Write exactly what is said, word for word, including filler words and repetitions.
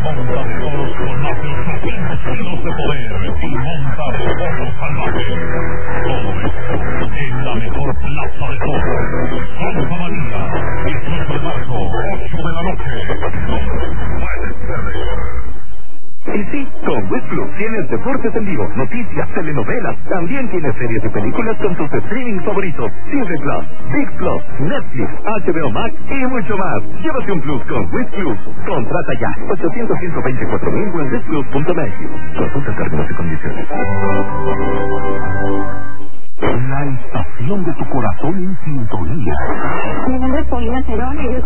monta de toros con más de ochocientos kilos de poder y monta de toros salvajes. Todo esto en la mejor plaza de toros, Santa María, dieciocho de marzo, ocho de la noche. No puedes perder. Y sí, con Wiz Plus tienes deportes en vivo, noticias, telenovelas, también tienes series y películas con tus streaming favoritos, Disney Plus, Big Plus, Netflix, H B O Max y mucho más. Llévate un Plus con Wiz Plus. Contrata ya, ochocientos, ciento veinticuatro mil en wiz plus punto net. Consulta términos y condiciones. La estación de tu corazón en sintonía. Mi nombre es Paulina Cerón y yo